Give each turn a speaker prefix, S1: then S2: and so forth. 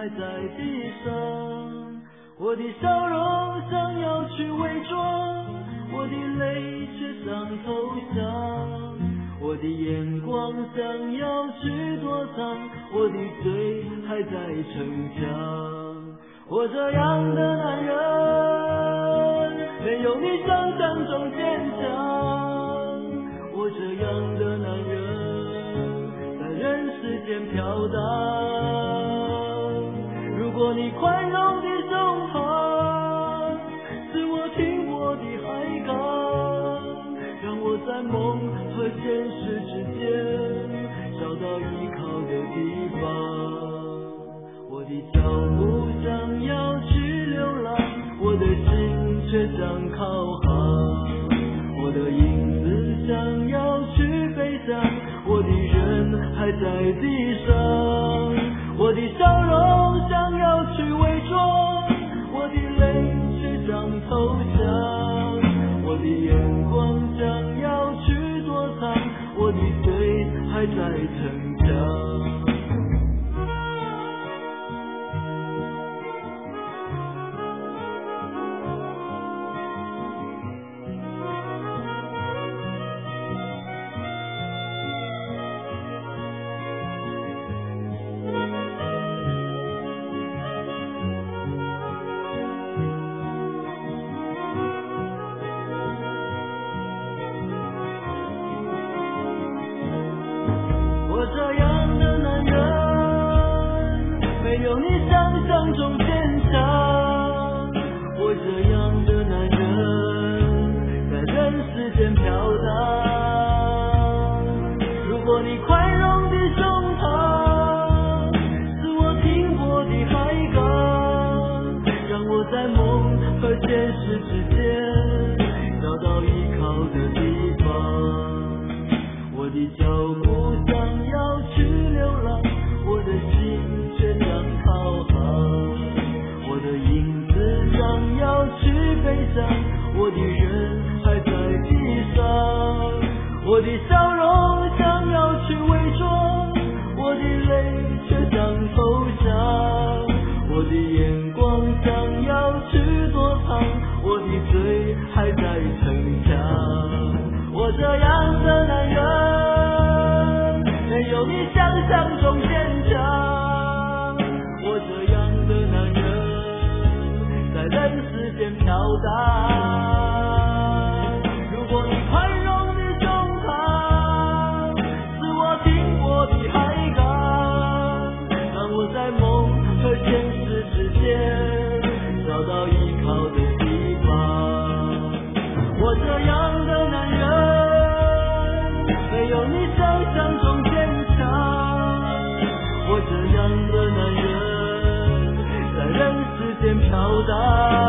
S1: 还在地上，我的笑容想要去伪装，我的泪却想投降，我的眼光想要去躲藏，我的嘴还在逞强。我这样的男人没有你想象中坚强，我这样的男人在人世间飘荡。如果你宽容的胸膛是我停泊的海港，让我在梦和现实之间找到依靠的地方。我的脚步想要去流浪，我的心却想靠航，我的影子想要去飞翔，我的人还在地上，我的笑容想要去伪装，我的泪却想投降，我的眼光想要去躲藏，我的嘴还在逞强。我这样的男人没有你想象中坚强，我这样的男人在人世间飘荡。如果你宽容的胸膛是我停泊的海港，让我在梦和现实之间找到依靠的地方。我的脚步想要去流浪，我的心却想靠航，我的影子想要去飞翔，我的人还在地上，我的笑容想要去伪装，我的泪却想投降，我的眼光想要去躲藏，我的嘴还在逞强。我这样的男人没有你想象中坚强，我这样的男人在人世间飘荡。如果你宽容的胸膛是我停泊的海港，让我在梦和现实之间找到依靠的地方。我这样的男人没有你想象中坚强，我这样的男人在人世间飘荡。